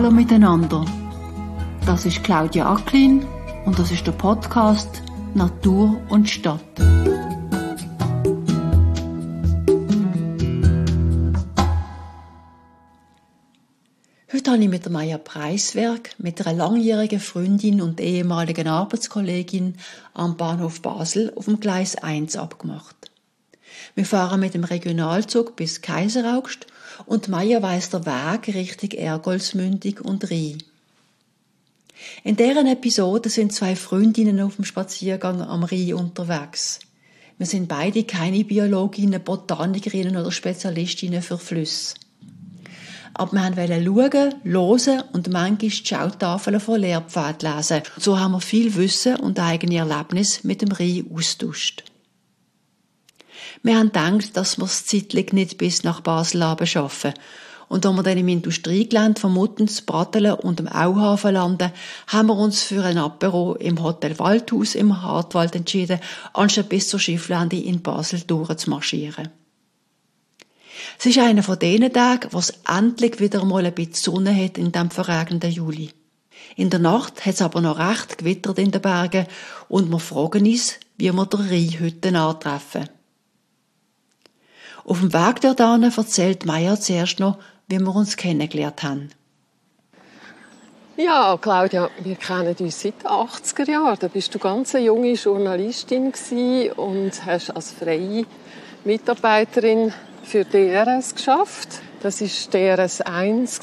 Hallo miteinander. Das ist Claudia Acklin und das ist der Podcast Natur und Stadt. Heute habe ich mit der Maja Preiswerk, mit einer langjährigen Freundin und ehemaligen Arbeitskollegin am Bahnhof Basel auf dem Gleis 1 abgemacht. Wir fahren mit dem Regionalzug bis Kaiseraugst und Maja weiss den Weg Richtung Ergoldsmündung und Rhein. In deren Episode sind zwei Freundinnen auf dem Spaziergang am Rhein unterwegs. Wir sind beide keine Biologinnen, Botanikerinnen oder Spezialistinnen für Flüsse. Aber wir wollten schauen, hören und manchmal die Schautafeln von Lehrpfaden lesen. So haben wir viel Wissen und eigene Erlebnisse mit dem Rhein austauscht. Wir haben gedacht, dass wir es zeitlich nicht bis nach Basel schaffen. Und als wir dann im Industriegelände von Muttens, Bratelen und dem Auhafen landen, haben wir uns für ein Apero im Hotel Waldhaus im Hartwald entschieden, anstatt bis zur Schifflande in Basel durchzumarschieren. Es ist einer von diesen Tagen, wo es endlich wieder mal ein bisschen Sonne hat in diesem verregneten Juli. In der Nacht hat es aber noch recht gewittert in den Bergen und wir fragen uns, wie wir den Rhein heute antreffen. Auf dem Weg dorthin erzählt Maja zuerst noch, wie wir uns kennengelernt haben. Ja, Claudia, wir kennen uns seit den 80er Jahren. Da bist du ganz eine junge Journalistin und hast als freie Mitarbeiterin für DRS geschafft. Das war DRS 1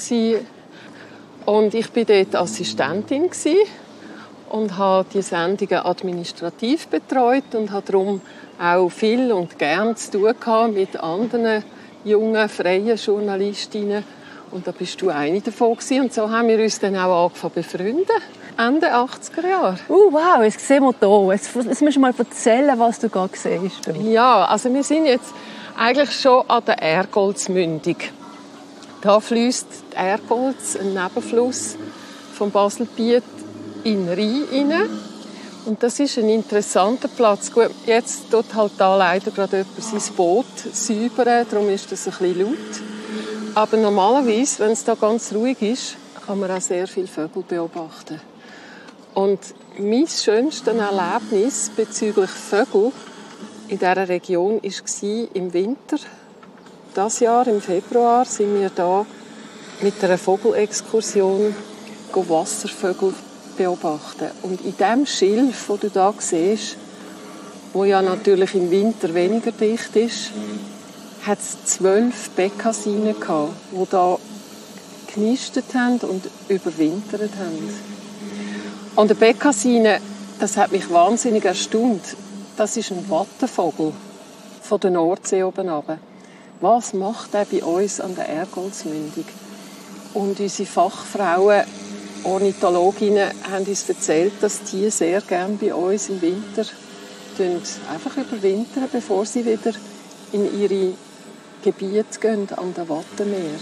und ich war dort Assistentin und habe die Sendungen administrativ betreut und habe darum auch viel und gern zu tun mit anderen jungen, freien Journalistinnen. Und da bist du eine davon gewesen. Und so haben wir uns dann auch angefangen zu befreunden. Ende 80er Jahre. Wow, jetzt sehen wir hier. Jetzt musst du mal erzählen, was du gerade siehst. Ja, also wir sind jetzt eigentlich schon an der Ergoldsmündung. Da fließt die Ergolds, ein Nebenfluss vom Baselbiet, in den Rhein rein. Und das ist ein interessanter Platz. Gut, jetzt tut halt da leider gerade jemand sein Boot säubern, darum ist das ein bisschen laut. Aber normalerweise, wenn es da ganz ruhig ist, kann man auch sehr viele Vögel beobachten. Und mein schönstes Erlebnis bezüglich Vögel in dieser Region war im Winter. Dieses Jahr, im Februar, sind wir da mit einer Vogelexkursion Wasservögel beobachten. Und in dem Schilf, das du hier siehst, wo ja natürlich im Winter weniger dicht ist, hat es 12 Bekassinen gehabt, die hier genistet haben und überwintert haben. Und eine Bekassine, das hat mich wahnsinnig erstaunt. Das ist ein Wattenvogel von der Nordsee oben runter. Was macht er bei uns an der Ergoldsmündung? Und unsere Fachfrauen, Ornithologinnen, haben uns erzählt, dass die sehr gerne bei uns im Winter einfach überwintern, bevor sie wieder in ihre Gebiete gehen an der Wattenmeer.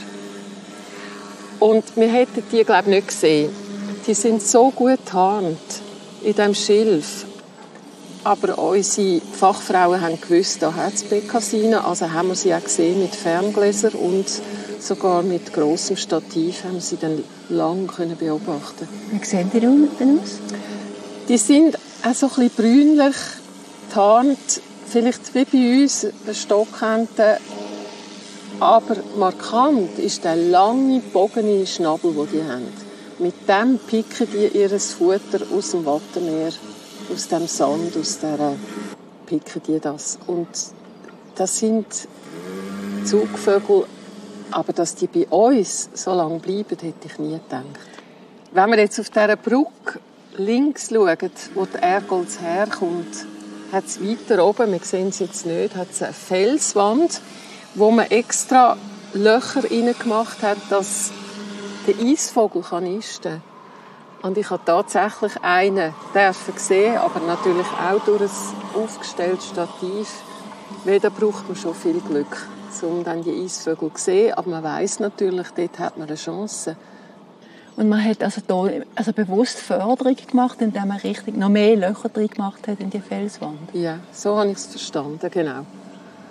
Und wir hätten die, glaube ich, nicht gesehen. Die sind so gut getarnt in diesem Schilf. Aber unsere Fachfrauen haben gewusst, da hat es Bekassinen. Also haben wir sie auch gesehen mit Ferngläsern und sogar mit grossem Stativ haben wir sie dann lange beobachten. Wie sehen die denn aus? Die sind auch so ein bisschen brünlich getarnt, vielleicht wie bei uns eine Stockente. Aber markant ist der lange, bogene Schnabel, den die haben. Mit dem picken die ihr Futter aus dem Wattenmeer, aus dem Sand, aus dieser picken die das. Und das sind Zugvögel, aber dass die bei uns so lange bleiben, hätte ich nie gedacht. Wenn wir jetzt auf dieser Brücke links schauen, wo die Ergolds herkommt, hat es weiter oben, wir sehen es jetzt nicht, hat es eine Felswand, wo man extra Löcher reingemacht hat, dass der Eisvogel nisten kann. Und ich habe tatsächlich einen sehen, aber natürlich auch durch ein aufgestelltes Stativ. Weil da braucht man schon viel Glück, um dann die Eisvögel zu sehen. Aber man weiss natürlich, dort hat man eine Chance. Und man hat hier bewusst Förderung gemacht, indem man richtig noch mehr Löcher drin gemacht hat in die Felswand. Ja, so habe ich es verstanden, genau.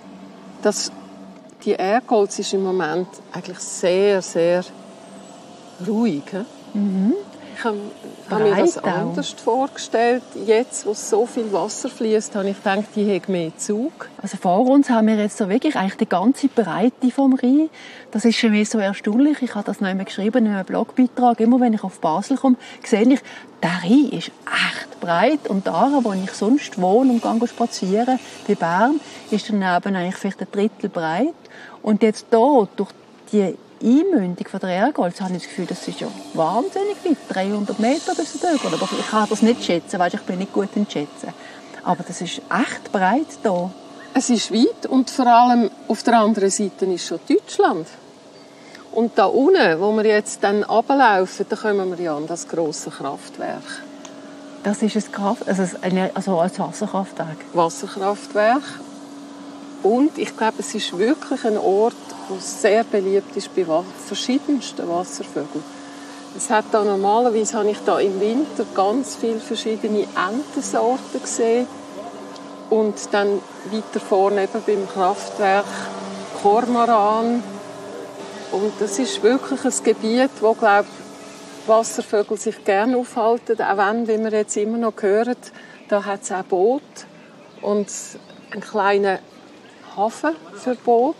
Die Ergolds ist im Moment eigentlich sehr, sehr ruhig. Ich habe mir das anders vorgestellt. Jetzt, wo so viel Wasser fließt, habe ich gedacht, die hätte mehr Zug. Also vor uns haben wir jetzt so wirklich eigentlich die ganze Breite vom Rhein. Das ist für mich so erstaunlich. Ich habe das noch einmal geschrieben in einem Blogbeitrag. Immer wenn ich auf Basel komme, sehe ich, der Rhein ist echt breit. Und da, wo ich sonst wohne und gehe spazieren, bei Bern, ist daneben eigentlich vielleicht ein Drittel breit. Und jetzt hier, durch die Einmündung von der Ergolz, habe ich das Gefühl, das ist ja wahnsinnig weit, 300 Meter bis drüber. Aber ich kann das nicht schätzen, weil ich bin nicht gut im Schätzen. Aber das ist echt breit hier. Es ist weit und vor allem auf der anderen Seite ist schon Deutschland. Und da unten, wo wir jetzt dann runterlaufen, da kommen wir ja an das grosse Kraftwerk. Das ist ein Wasserkraftwerk. Wasserkraftwerk. Und ich glaube, es ist wirklich ein Ort, der sehr beliebt ist bei verschiedensten Wasservögeln. Es hat da normalerweise habe ich da im Winter ganz viele verschiedene Entensorten gesehen. Und dann weiter vorne eben beim Kraftwerk Kormoran. Und das ist wirklich ein Gebiet, wo, glaube ich, Wasservögel sich gerne aufhalten. Auch wenn, wie wir jetzt immer noch hören, da hat es auch Boote und einen kleinen Hafen für Boote.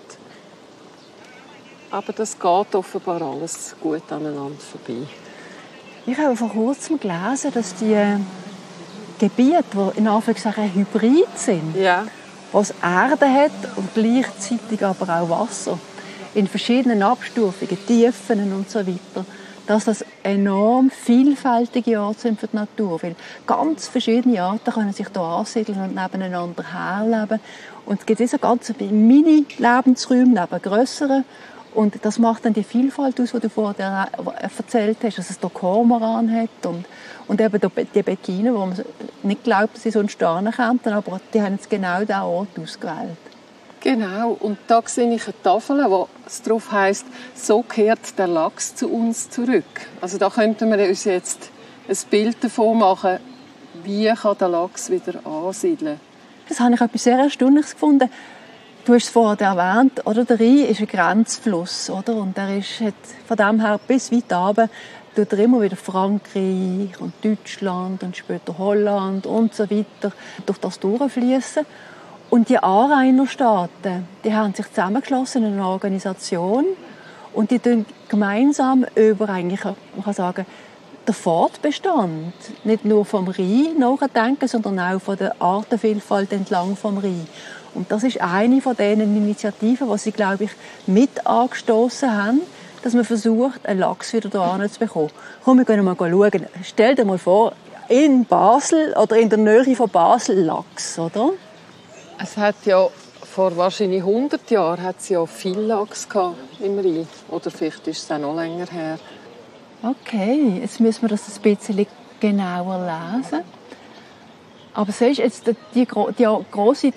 Aber das geht offenbar alles gut aneinander vorbei. Ich habe vor kurzem gelesen, dass die Gebiete, die in Anführungszeichen hybrid sind, was Erde hat und gleichzeitig aber auch Wasser, in verschiedenen Abstufungen, Tiefen und so weiter, dass das enorm vielfältige Orte sind für die Natur. Weil ganz verschiedene Arten können sich hier ansiedeln und nebeneinander herleben. Und es gibt diese ganzen Mini-Lebensräume neben grösseren. Und das macht dann die Vielfalt aus, die du vorher erzählt hast, dass es hier Kormoran hat und eben die Bekkinen, wo man nicht glaubt, dass sie sonst stehen könnten, aber die haben jetzt genau diesen Ort ausgewählt. Genau, und da sehe ich eine Tafel, wo es drauf heisst, so kehrt der Lachs zu uns zurück. Also da könnten wir uns jetzt ein Bild davon machen, wie kann der Lachs wieder ansiedeln. Das habe ich etwas sehr Erstaunliches gefunden. Du hast es vorhin erwähnt, oder? Der Rhein ist ein Grenzfluss, oder? Und er hat von dem her bis weit runter, tut er immer wieder Frankreich und Deutschland und später Holland und so weiter durch das durchfließen. Und die Anrainerstaaten, die haben sich zusammengeschlossen in eine Organisation und die tun gemeinsam über eigentlich, man kann sagen, den Fortbestand nicht nur vom Rhein nachdenken, sondern auch von der Artenvielfalt entlang vom Rhein. Und das ist eine von diesen Initiativen, die sie, glaube ich, mit angestoßen haben, dass man versucht, einen Lachs wieder hierher zu bekommen. Komm, wir gehen mal schauen. Stell dir mal vor, in Basel oder in der Nähe von Basel Lachs, oder? Es hat ja vor wahrscheinlich 100 Jahren hat es ja viel Lachs im Rhein. Oder vielleicht ist es auch noch länger her. Okay, jetzt müssen wir das ein bisschen genauer lesen. Aber siehst du, jetzt die grosse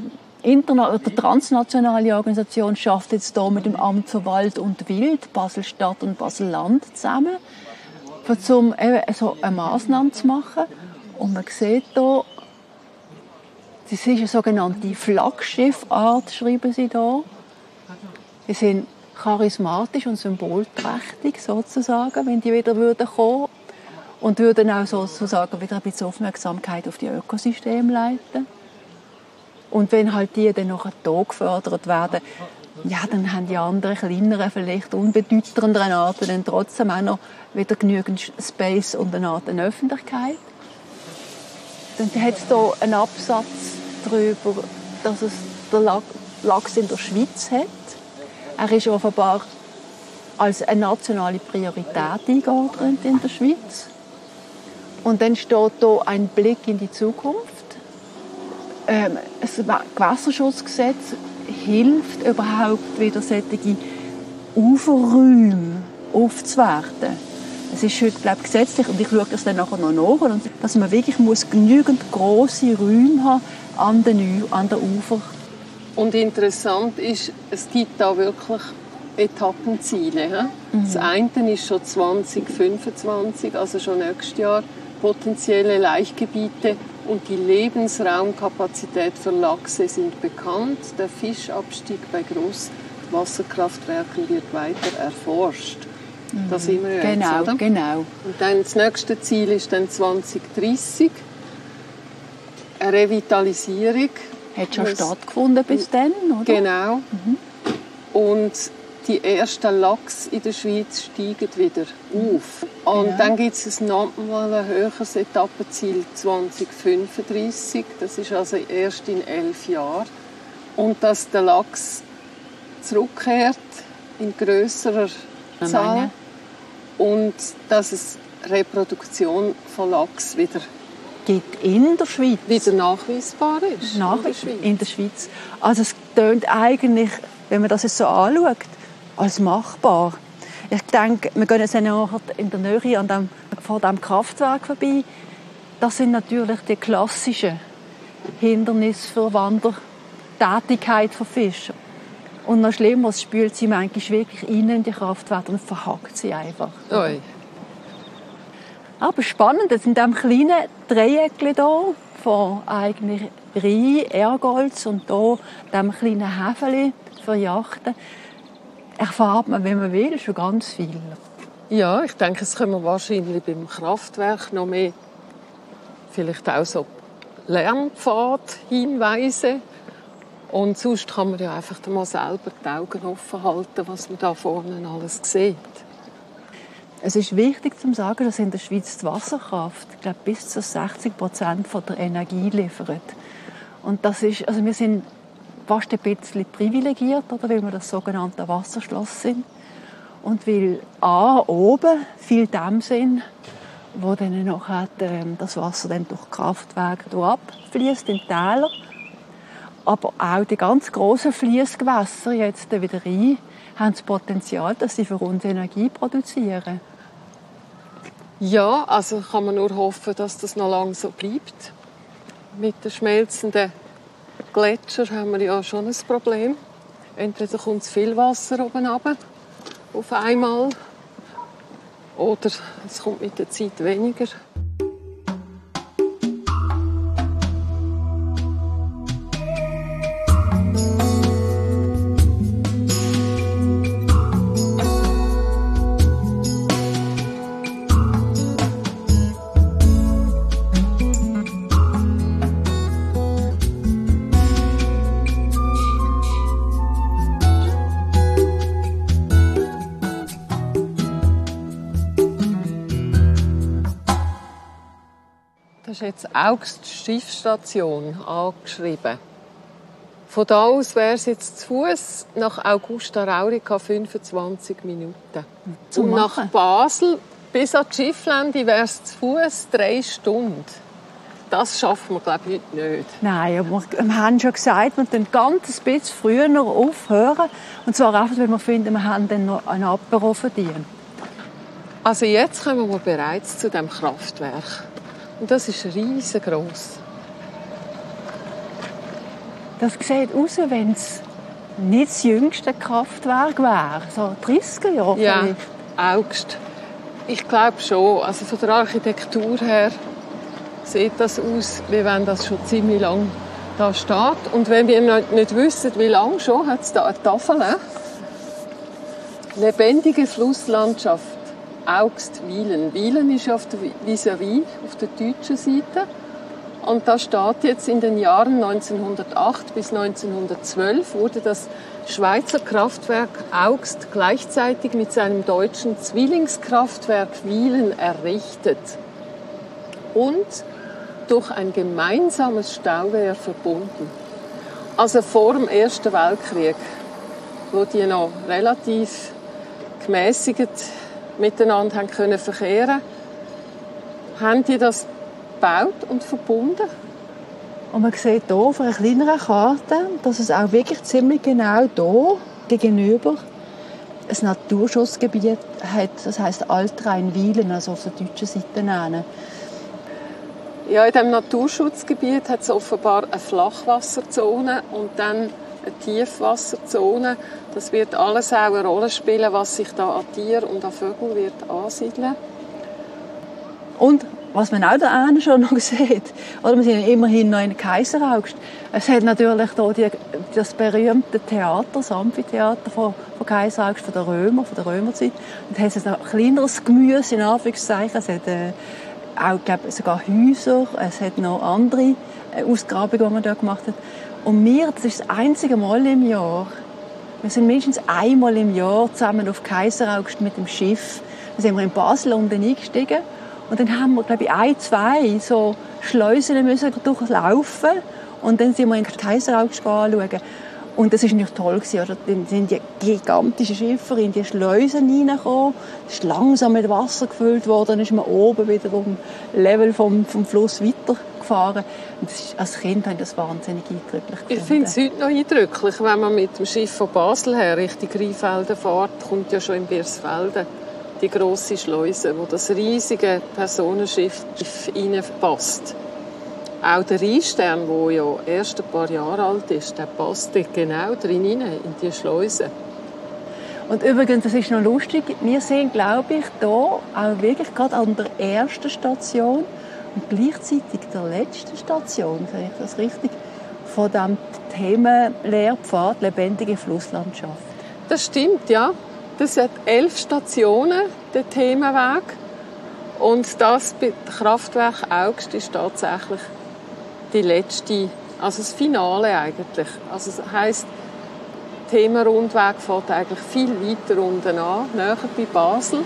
transnationale Organisation schafft jetzt hier mit dem Amt für Wald und Wild, Basel-Stadt und Basel-Land zusammen, um so eine Massnahme zu machen. Und man sieht hier, das ist eine sogenannte Flaggschiffart, schreiben sie hier. Sie sind charismatisch und symbolträchtig, sozusagen, wenn die wieder kommen würden. Und würden auch sozusagen wieder ein bisschen Aufmerksamkeit auf die Ökosysteme leiten. Und wenn halt die dann noch hier gefördert werden, ja, dann haben die anderen, kleineren, vielleicht unbedeutenderen Arten dann trotzdem auch noch wieder genügend Space und eine Art Öffentlichkeit. Dann hat es hier einen Absatz darüber, dass es den Lachs in der Schweiz hat. Er ist offenbar als eine nationale Priorität eingeordnet in der Schweiz. Und dann steht hier ein Blick in die Zukunft. Das Gewässerschutzgesetz hilft überhaupt wieder solche Uferräume aufzuwerten. Es ist heute, glaube ich, gesetzlich, und ich schaue das dann nachher noch nach, dass man wirklich genügend grosse Räume haben an den Ufern. Und interessant ist, es gibt da wirklich Etappenziele. Das eine ist schon 2025, also schon nächstes Jahr, potenzielle Laichgebiete und die Lebensraumkapazität für Lachse sind bekannt. Der Fischabstieg bei Großwasserkraftwerken wird weiter erforscht. Da sind wir Genau, jetzt, oder? genau. Und dann das nächste Ziel ist dann 2030. Eine Revitalisierung. Hat schon stattgefunden bis dann, oder? Genau. Und die ersten Lachs in der Schweiz steigen wieder auf. Und dann gibt es nochmal ein höheres Etappenziel 2035. Das ist also erst in 11 Jahren. Und dass der Lachs zurückkehrt in grösserer Zahl. Und dass es Reproduktion von Lachs wieder Gibt in der Schweiz. wieder nachweisbar ist. In der Schweiz. Also es tönt eigentlich, wenn man das jetzt so anschaut, als machbar. Ich denke, wir gehen jetzt nachher in der Nähe vor diesem Kraftwerk vorbei. Das sind natürlich die klassischen Hindernisse für Wandertätigkeit von Fischen. Und noch schlimmer, es spült sie manchmal wirklich rein in die Kraftwerke und verhackt sie einfach. Oi. Aber spannend, in diesem kleinen Dreieck hier, von eigentlich Rhein, Ergolz und hier diesem kleinen Häfeli für Yachten, erfahrt man, wenn man will, schon ganz viel. Ja, ich denke, es können wir wahrscheinlich beim Kraftwerk noch mehr, vielleicht auch so Lernpfad-Hinweise. Und sonst kann man ja einfach mal selber die Augen offen halten, was man da vorne alles sieht. Es ist wichtig zu sagen, dass in der Schweiz die Wasserkraft, ich glaube, bis zu 60% der Energie liefert. Und das ist, also wir sind fast ein bisschen privilegiert, oder, weil wir das sogenannte Wasserschloss sind. Und weil oben viel Dämme sind, wo dann nachher das Wasser dann durch Kraftwerke abfließt in die Täler. Aber auch die ganz grossen Fließgewässer, jetzt wieder rein, haben das Potenzial, dass sie für uns Energie produzieren. Ja, also kann man nur hoffen, dass das noch lange so bleibt. Mit den schmelzenden Gletschern haben wir ja schon ein Problem. Entweder kommt zu viel Wasser oben runter, auf einmal, oder es kommt mit der Zeit weniger. Das ist jetzt Augst Schiffsstation angeschrieben. Von da aus wäre es jetzt zu Fuß nach Augusta Raurica 25 Minuten. Und nach Basel bis an die Schifflände wäre es zu Fuß 3 Stunden. Das schaffen wir, glaube ich, heute nicht. Nein, aber wir haben schon gesagt, wir müssen ganz bisschen früher aufhören. Und zwar einfach, weil wir finden, wir haben dann noch ein Apero verdient. Also jetzt kommen wir bereits zu dem Kraftwerk. Und das ist riesengroß. Das sieht aus, wenn es nicht das jüngste Kraftwerk wäre. So 30er Jahre Ja, vielleicht. Augst. Ich glaube schon. Also von der Architektur her sieht das aus, wie wenn das schon ziemlich lang da steht. Und wenn wir nicht wissen, wie lange schon, hat es da eine Tafel. Lebendige Flusslandschaft. Augst-Wielen. Wielen ist auf der vis-à-vis, auf der deutschen Seite. Und da steht jetzt in den Jahren 1908 bis 1912 wurde das Schweizer Kraftwerk Augst gleichzeitig mit seinem deutschen Zwillingskraftwerk Wielen errichtet und durch ein gemeinsames Stauwehr verbunden. Also vor dem Ersten Weltkrieg, wo die noch relativ gemäßigt miteinander haben verkehren, haben die das gebaut und verbunden. Und man sieht hier auf einer kleineren Karte, dass es auch wirklich ziemlich genau hier gegenüber ein Naturschutzgebiet hat. Das heisst Altrhein-Wielen, also auf der deutschen Seite nennen. Ja, in diesem Naturschutzgebiet hat es offenbar eine Flachwasserzone und dann eine Tiefwasserzone. Das wird alles auch eine Rolle spielen, was sich da an Tieren und an Vögeln wird ansiedeln. Und Was man auch da schon noch sieht, oder wir sind immerhin noch in Kaiseraugst. Es hat natürlich hier das berühmte Theater, das Amphitheater von Kaiseraugst, von der Römerzeit. Und da hat es noch kleineres Gemüse, in Anführungszeichen. Es hat auch, glaube sogar Häuser, es hat noch andere Ausgrabungen, die man dort gemacht hat. Und das ist das einzige Mal im Jahr. Wir sind mindestens einmal im Jahr zusammen auf Kaiseraugst mit dem Schiff. Da sind wir in Basel unten eingestiegen. Und dann haben wir, glaube ich, 2 so Schleusen müssen durchlaufen. Und dann sind wir in Kaiseraugst anschauen. Und das war natürlich toll, oder? Dann sind die gigantischen Schiffe in die Schleusen reingekommen. Es ist langsam mit Wasser gefüllt worden. Dann ist man oben wieder auf dem Level vom Fluss weitergefahren. Und als Kind habe ich das wahnsinnig eindrücklich gefunden. Ich finde es heute noch eindrücklich, wenn man mit dem Schiff von Basel her Richtung Rheinfelden fährt, kommt ja schon in Birsfelden die grosse Schleuse, wo das riesige Personenschiff reinpasst. Auch der Rheinstern, der ja erst ein paar Jahre alt ist, der passt genau drin in die Schleuse. Und übrigens, das ist noch lustig, wir sind, glaube ich, hier auch wirklich gerade an der ersten Station und gleichzeitig der letzten Station, sehe ich das richtig, von dem Themenlehrpfad «Lebendige Flusslandschaft». Das stimmt, ja. Das hat 11 Stationen, der Themenweg. Und das Kraftwerk Augst ist tatsächlich die letzte, also das Finale eigentlich. Also das heisst, der Themenrundweg fährt eigentlich viel weiter unten an, näher bei Basel.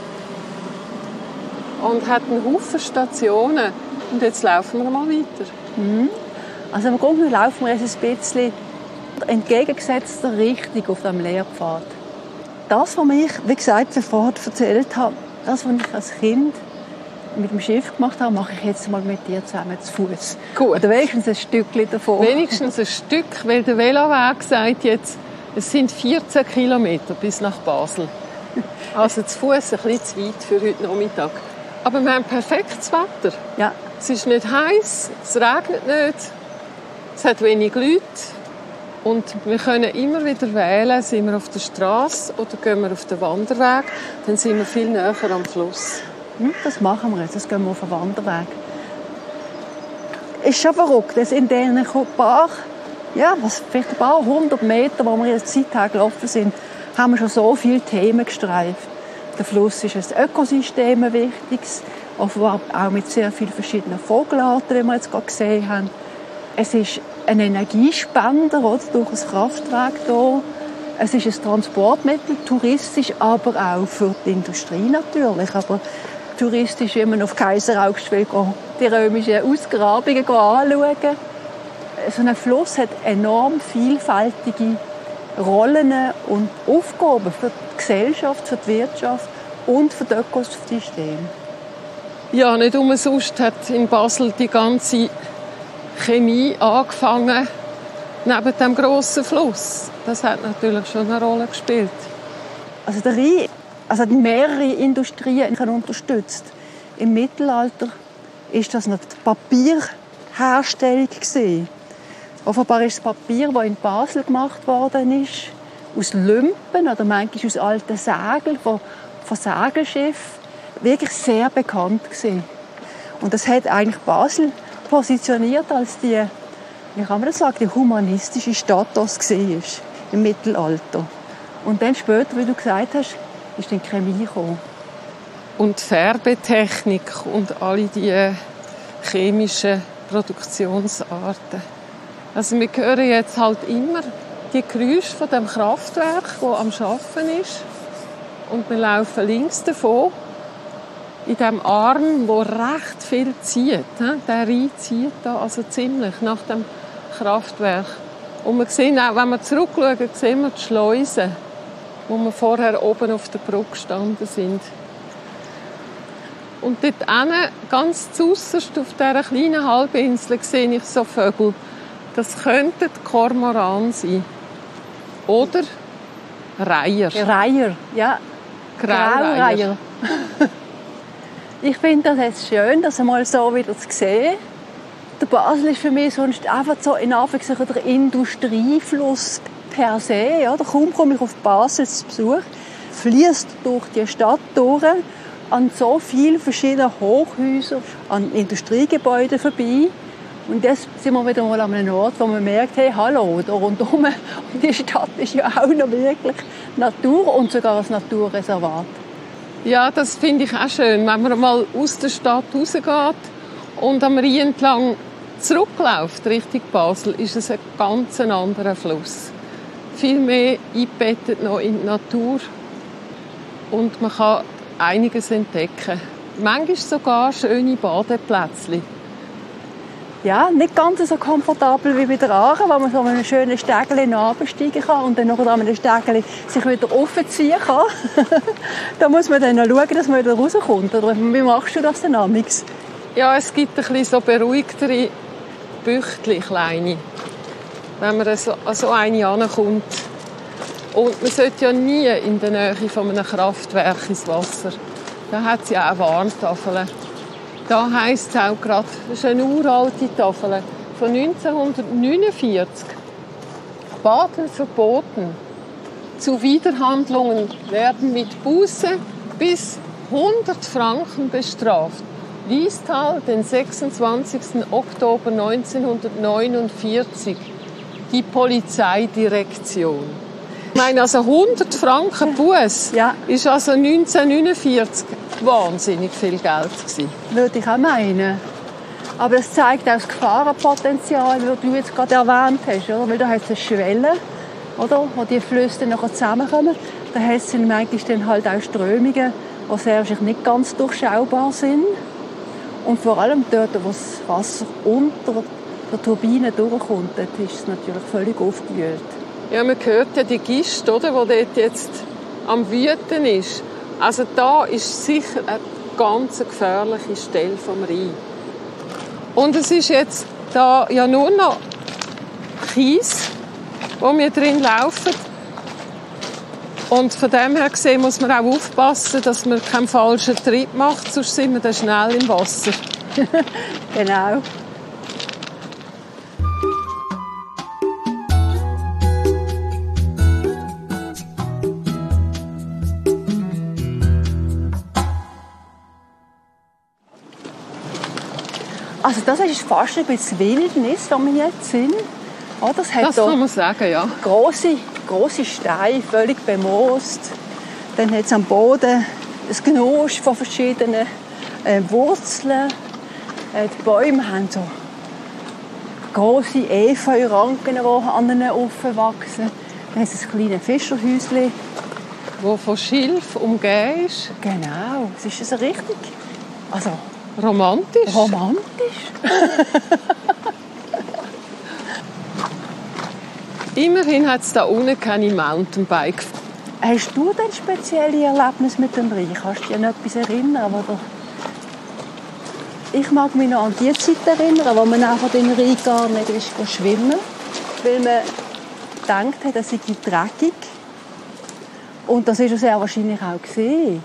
Und hat einen Haufen Stationen. Und jetzt laufen wir mal weiter. Also im Grunde laufen wir jetzt ein bisschen entgegengesetzter Richtung auf dem Lehrpfad. Das, was ich, wie gesagt, vorher erzählt habe, das, was ich als Kind mit dem Schiff gemacht habe, mache ich jetzt mal mit dir zusammen zu Fuß. Gut. Oder wenigstens ein Stückchen davon. Wenigstens ein Stück, weil der Veloweg sagt jetzt, es sind 14 Kilometer bis nach Basel. Also zu Fuß ein bisschen zu weit für heute Nachmittag. Aber wir haben perfektes Wetter. Ja. Es ist nicht heiß, es regnet nicht, es hat wenig Leute. Und wir können immer wieder wählen, sind wir auf der Straße oder gehen wir auf den Wanderweg. Dann sind wir viel näher am Fluss. Das machen wir jetzt, das gehen wir auf den Wanderweg. Ist schon verrückt, dass in diesen vielleicht ein paar 100 Meter, wo wir jetzt Zeit gelaufen sind, haben wir schon so viele Themen gestreift. Der Fluss ist ein Ökosystem, ein wichtiges, auch mit sehr vielen verschiedenen Vogelarten, wie wir jetzt gerade gesehen haben. Es ist ein Energiespender, oder, durch das Kraftwerk hier. Es ist ein Transportmittel, touristisch, aber auch für die Industrie natürlich. Aber touristisch, wenn man auf Kaiseraugst will, die römischen Ausgrabungen anschauen. So ein Fluss hat enorm vielfältige Rollen und Aufgaben für die Gesellschaft, für die Wirtschaft und für das Ökosystem. Ja, nicht umsonst hat in Basel die ganze Chemie angefangen neben dem grossen Fluss. Das hat natürlich schon eine Rolle gespielt. Also der Rhein hat mehrere Industrien unterstützt. Im Mittelalter war das noch die Papierherstellung gewesen. Offenbar ist das Papier, das in Basel gemacht worden ist, aus Lümpen oder manchmal aus alten Segeln von Segelschiffen, wirklich sehr bekannt gewesen. Und das hat eigentlich Basel positioniert als die, wie kann man das sagen, die humanistische Stadt, die es war im Mittelalter. Und dann später, wie du gesagt hast, ist dann die Chemie gekommen. Und die Färbetechnik und alle die chemischen Produktionsarten. Also wir hören jetzt halt immer die Geräusche von dem Kraftwerk, das am Arbeiten ist. Und wir laufen links davon in diesem Arm, der recht viel zieht. Der Rhein zieht da also ziemlich nach dem Kraftwerk. Und wir sehen auch, wenn wir zurückschauen, sehen wir die Schleusen, wo wir vorher oben auf der Brücke gestanden sind. Und dort hinten, ganz zuerst auf dieser kleinen Halbinsel, sehe ich so Vögel. Das könnten Kormoran sein. Oder Reiher. Reiher, ja. Graureiher. Ich finde das jetzt schön, das einmal so wieder zu sehen. Der Basel ist für mich sonst einfach so in Anführungszeichen der Industriefluss per se. Ja. Kaum komme ich auf Basel zu Besuch, fließt durch die Stadt durch an so vielen verschiedenen Hochhäusern, an Industriegebäuden vorbei. Und jetzt sind wir wieder mal an einem Ort, wo man merkt, hey, hallo, da rundherum, die Stadt ist ja auch noch wirklich Natur und sogar ein Naturreservat. Ja, das finde ich auch schön. Wenn man mal aus der Stadt rausgeht und am Rhein entlang zurückläuft Richtung Basel, ist es ein ganz anderer Fluss. Viel mehr eingebettet noch in die Natur und man kann einiges entdecken. Manchmal sogar schöne Badeplätze. Ja, nicht ganz so komfortabel wie bei der Aare, wo man so einen schönen Steg hinabsteigen kann und dann noch an einem Steg sich wieder aufziehen kann. Da muss man dann noch schauen, dass man wieder rauskommt. Oder wie machst du das denn amigs? Ja, es gibt ein bisschen so beruhigtere Büchtchen, kleine, wenn man an so eine ankommt. Und man sollte ja nie in der Nähe von einem Kraftwerk ins Wasser. Da hat es ja auch Warntafeln. Da heisst es auch gerade, das ist eine uralte Tafel von 1949. Baden verboten. Zuwiderhandlungen werden mit Buße bis 100 Franken bestraft. Liestal, den 26. Oktober 1949. Die Polizeidirektion. Ich meine, also 100 Franken Buß ist also 1949 wahnsinnig viel Geld gewesen. Würde ich auch meinen. Aber es zeigt auch das Gefahrenpotenzial, das du jetzt gerade erwähnt hast. Oder? Weil da hat es eine Schwelle, oder? Wo die Flüsse dann noch zusammenkommen. Da hat es manchmal dann halt auch Strömungen, die sehr wahrscheinlich nicht ganz durchschaubar sind. Und vor allem dort, wo das Wasser unter der Turbine durchkommt, dort ist es natürlich völlig aufgewühlt. Ja, man hört ja die Gischt, oder, die dort jetzt am Wüten ist. Also da ist sicher eine ganz gefährliche Stelle vom Rhein. Und es ist jetzt da ja nur noch Kies, wo wir drin laufen. Und von dem her gesehen muss man auch aufpassen, dass man keinen falschen Tritt macht, sonst sind wir dann schnell im Wasser. Genau. Also das ist fast ein bisschen Wildnis, wo wir jetzt sind. Oh, das kann man sagen, ja. Grosse Steine, völlig bemoost. Dann hat es am Boden ein Genusch von verschiedenen Wurzeln. Die Bäume haben so grosse Efeu-Ranken, die an ihnen aufwachsen. Dann hat es ein kleines Fischerhäuschen. Das von Schilf umgeben ist. Genau, es ist so richtig. Also, romantisch. Immerhin hat es da unten keine Mountainbike. Hast du denn spezielle Erlebnisse mit dem Rhein? Kannst du dich an etwas erinnern? Oder? Ich mag mich noch an die Zeit erinnern, wo man einfach den Rhein gar nicht ist schwimmen, weil man gedacht hat, es sei dreckig. Und das ist es sehr wahrscheinlich auch gesehen.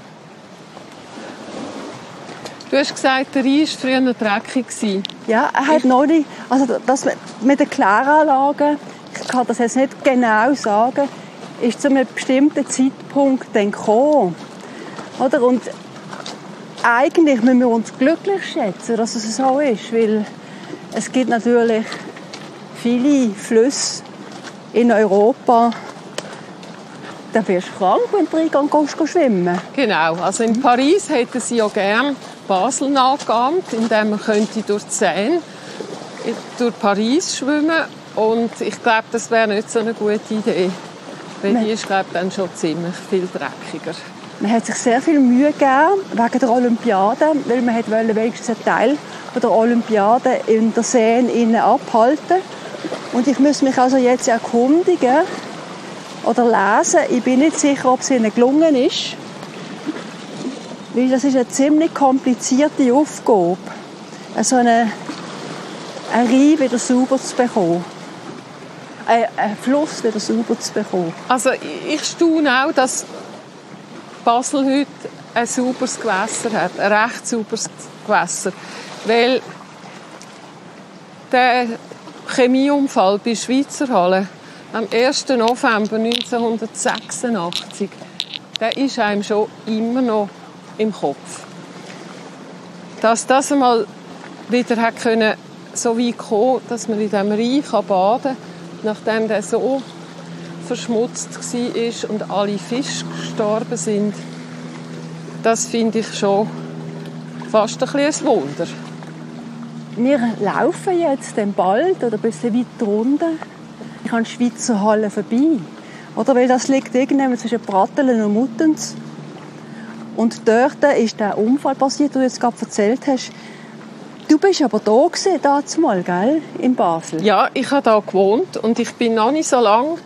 Du hast gesagt, der Rhein war früher dreckig. Ja, er hat noch nicht. Also das mit den Kläranlagen, ich kann das jetzt nicht genau sagen, ist zu einem bestimmten Zeitpunkt dann gekommen. Oder? Und eigentlich müssen wir uns glücklich schätzen, dass es so ist, weil es gibt natürlich viele Flüsse in Europa. Da wirst du krank, wenn du reingehst schwimmen. Genau, also in Paris hätten sie ja gerne Basel nachgeahmt, indem man könnte durch die Seine durch Paris schwimmen. Und ich glaube, das wäre nicht so eine gute Idee. Weil die ist, glaube ich, dann schon ziemlich viel dreckiger. Man hat sich sehr viel Mühe gegeben wegen der Olympiade, weil man wollte wenigstens einen Teil der Olympiade in der Seine abhalten. Und ich muss mich also jetzt erkundigen oder lesen. Ich bin nicht sicher, ob es ihnen gelungen ist. Weil das ist eine ziemlich komplizierte Aufgabe, so einen Rhein wieder sauber zu bekommen. Einen Fluss wieder sauber zu bekommen. Also ich staune auch, dass Basel heute ein sauberes Gewässer hat, ein recht sauberes Gewässer. Weil der Chemieunfall bei Schweizer Halle am 1. November 1986, der ist einem schon immer noch im Kopf. Dass das einmal wieder hat können, so weit kommen, dass man in diesem Rhein baden kann, nachdem der so verschmutzt war und alle Fische gestorben sind, das finde ich schon fast ein bisschen ein Wunder. Wir laufen jetzt dann bald oder ein bisschen weiter runter an die Schweizer Halle vorbei. Oder weil das liegt irgendwann zwischen Pratteln und Muttenz. Und dort ist der Unfall passiert, den du jetzt gerade erzählt hast. Du bist aber da gewesen, damals, gell? In Basel. Ja, ich habe da gewohnt und ich bin noch nicht so lange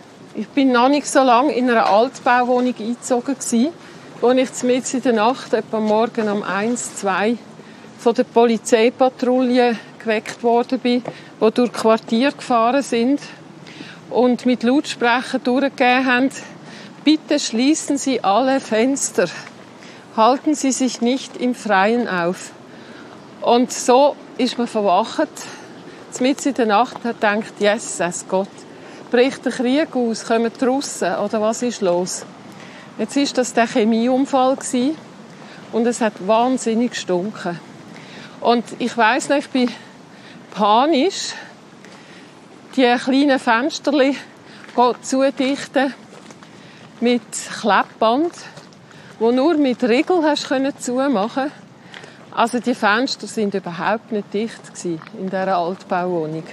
in einer Altbauwohnung eingezogen gewesen, wo ich mitten in der Nacht, etwa morgen um 1, 2, von der Polizeipatrouille geweckt worden bin, die durch Quartier gefahren sind und mit Lautsprecher durchgegeben haben: Bitte schließen Sie alle Fenster, halten Sie sich nicht im Freien auf. Und so ist man verwacht, mitten in der Nacht, und hat gedacht: Jesus Gott, bricht der Krieg aus, kommen die Russen oder was ist los? Jetzt war das der Chemieunfall gewesen, und es hat wahnsinnig gestunken. Und ich weiss noch, ich bin panisch, die kleinen Fensterchen zudichten mit Klebband, wo nur mit Riegel hast zumachen. Also die Fenster sind überhaupt nicht dicht gewesen in dieser Altbauwohnung.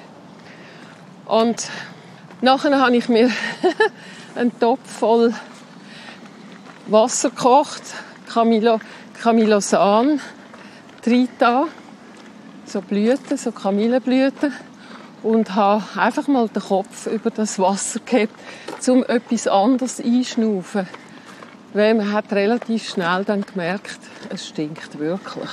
Und nachher habe ich mir einen Topf voll Wasser gekocht, Camillosan, Trita, so Blüten, so Kamillenblüten, und habe einfach mal den Kopf über das Wasser gehabt, um etwas anderes einschnaufen. Weil man hat relativ schnell dann gemerkt, es stinkt wirklich.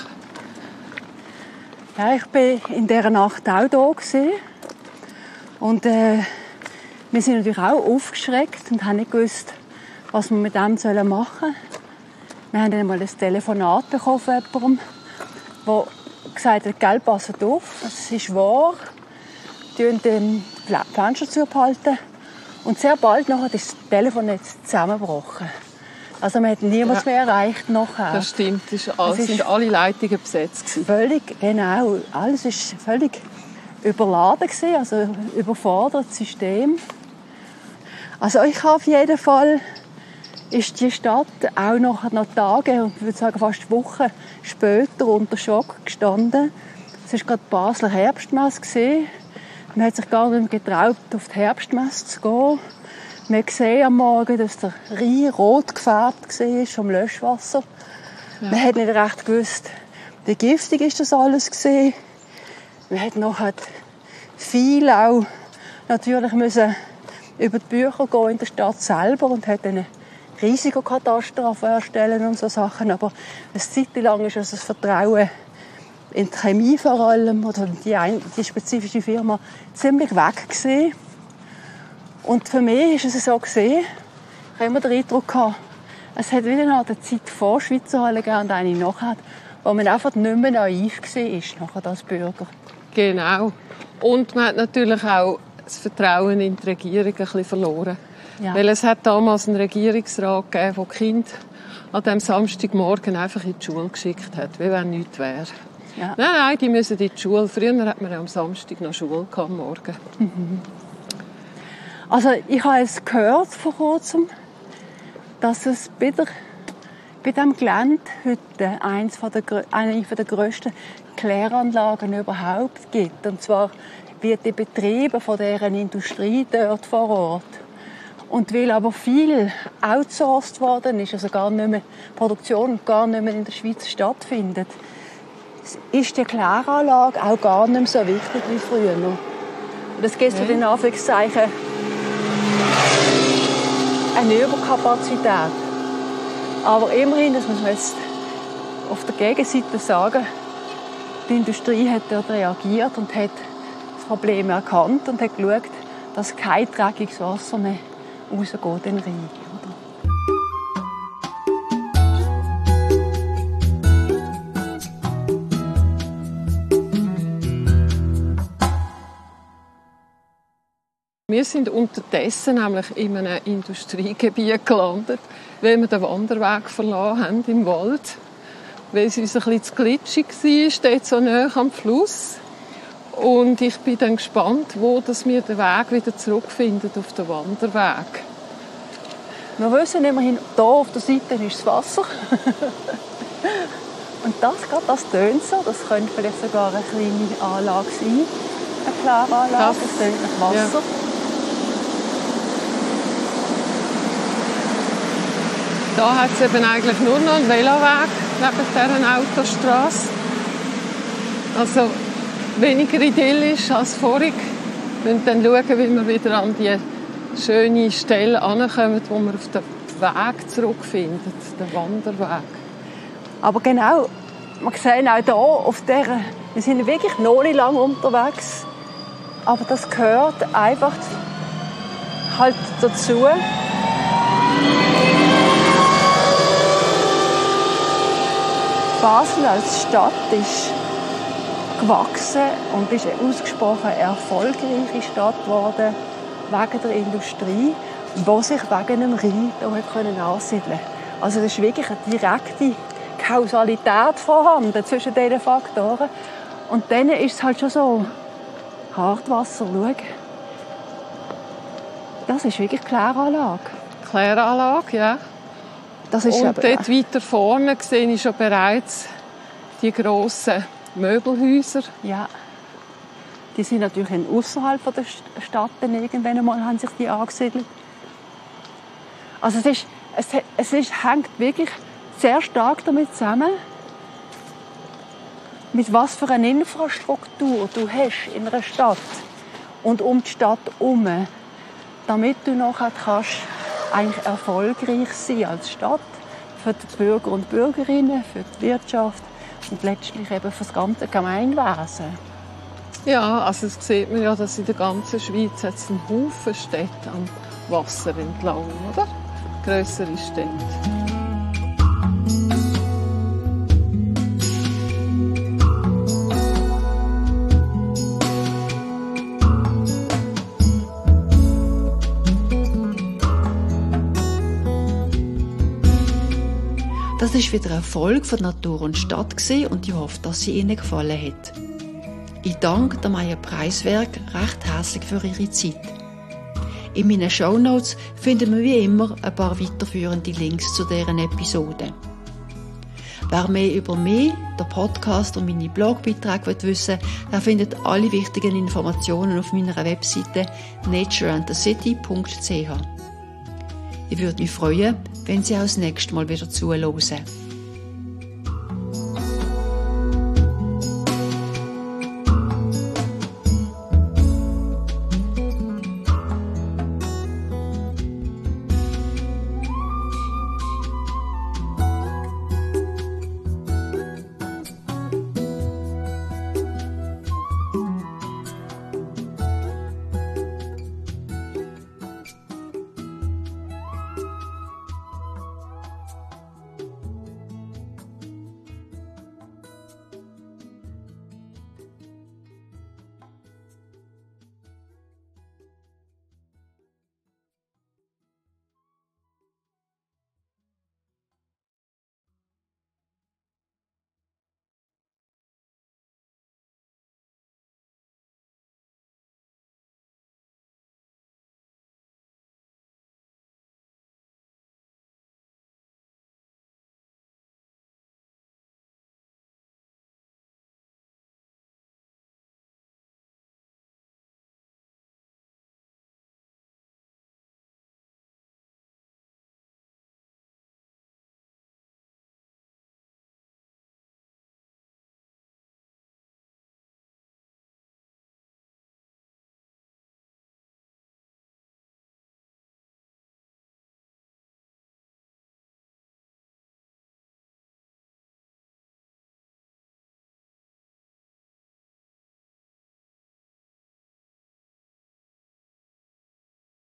Ja, ich war in dieser Nacht auch da gewesen. Und wir sind natürlich auch aufgeschreckt und haben nicht gewusst, was wir mit dem machen sollen. Wir haben dann mal ein Telefonat bekommen von jemandem, der gesagt hat: «Gell, passt auf, es ist wahr, die Fenster zuhalten.» Und sehr bald nachher ist das Telefonnetz zusammengebrochen. Also man hat niemand mehr erreicht nachher. Das stimmt, es sind alle Leitungen besetzt. Völlig, genau. Alles war völlig überladen, also überfordert das System. Also ich habe auf jeden Fall, ist die Stadt auch noch Tage, und ich würde sagen fast Wochen später unter Schock gestanden. Es war gerade die Basler Herbstmesse. Man hat sich gar nicht mehr getraut, auf die Herbstmesse zu gehen. Man sieht am Morgen, dass der Rhein rot gefärbt war vom Löschwasser. Ja. Man hat nicht recht gewusst, wie giftig ist das alles gewesen. Man hat noch viel auch natürlich müssen über die Bücher gehen in der Stadt selber und hat eine Risikokatastrophe erstellen und so Sachen. Aber eine Zeit lang ist also das Vertrauen in die Chemie vor allem oder die spezifische Firma ziemlich weg gewesen. Und für mich ist es so gesehen, ich habe immer den Eindruck gehabt, es hat wieder noch eine Zeit vor Schweizer Halle gegeben und eine nachher, wo man einfach nicht mehr naiv war nachher als Bürger. Genau. Und man hat natürlich auch das Vertrauen in die Regierung ein bisschen verloren. Ja. Weil es hat damals einen Regierungsrat gegeben, der die Kinder an diesem Samstagmorgen einfach in die Schule geschickt hat, wie wenn nichts wäre. Ja. Nein, die müssen in die Schule. Früher hat man am Samstag noch Schule am Morgen. Mhm. Also ich habe es gehört vor kurzem, dass es bei diesem Gelände heute eine der grössten Kläranlagen überhaupt gibt. Und zwar wird die Betriebe von deren Industrie dort vor Ort. Und weil aber viel outsourced worden ist, also die Produktion gar nicht mehr in der Schweiz stattfindet, ist die Kläranlage auch gar nicht mehr so wichtig wie früher. Und es gibt in Anführungszeichen eine Überkapazität. Aber immerhin, das muss man jetzt auf der Gegenseite sagen, die Industrie hat dort reagiert und hat das Problem erkannt und hat geschaut, dass kein dreckiges Wasser mehr rausgeht in den Rhein. Wir sind unterdessen nämlich in einem Industriegebiet gelandet, weil wir den Wanderweg verlassen haben im Wald. weil es uns ein bisschen zu glitschig war, dort so nahe am Fluss. Und ich bin dann gespannt, wo dass wir den Weg wieder zurückfinden auf den Wanderweg. Wir wissen immerhin, hier auf der Seite ist das Wasser. Und das tönt so. Das könnte vielleicht sogar eine kleine Anlage sein. Eine Kläranlage, das tönt nach Wasser. Ja. Da hat es eben eigentlich nur noch einen Veloweg neben dieser Autostrasse. Also weniger idyllisch als vorhin. Wir müssen dann schauen, wie wir wieder an die schöne Stelle ankommen, wo wir auf den Weg zurückfinden, den Wanderweg. Aber genau, wir sehen auch hier, auf dieser, wir sind wirklich noch nicht lange unterwegs, aber das gehört einfach halt dazu. Basel als Stadt ist gewachsen und ist eine ausgesprochen erfolgreiche Stadt geworden wegen der Industrie, die sich wegen dem Rhein ansiedeln konnte. Also es ist wirklich eine direkte Kausalität vorhanden zwischen diesen Faktoren. Und dann ist es halt schon so, Hartwasser, schau. Das ist wirklich Kläranlage. Kläranlage, ja. Das ist und dort weiter vorne sehe ich schon bereits die grossen Möbelhäuser. Ja. Die sind natürlich außerhalb der Stadt irgendwann einmal haben sich die angesiedelt. Also es hängt wirklich sehr stark damit zusammen, mit was für eine Infrastruktur du hast in einer Stadt und um die Stadt herum, damit du nachher kannst eigentlich erfolgreich sein als Stadt für die Bürger und Bürgerinnen, für die Wirtschaft und letztlich eben für das ganze Gemeinwesen. Ja, also das sieht man ja, dass in der ganzen Schweiz jetzt einen Haufen Städte am Wasser entlang, oder? Grössere Städte. Das war wieder ein Erfolg von Natur und Stadt und ich hoffe, dass sie Ihnen gefallen hat. Ich danke der Maja Preiswerk recht herzlich für ihre Zeit. In meinen Shownotes finden wir wie immer ein paar weiterführende Links zu deren Episoden. Wer mehr über mich, den Podcast und meine Blogbeiträge wissen will, der findet alle wichtigen Informationen auf meiner Webseite natureandthecity.ch. Ich würde mich freuen, wenn Sie auch das nächste Mal wieder zuhören.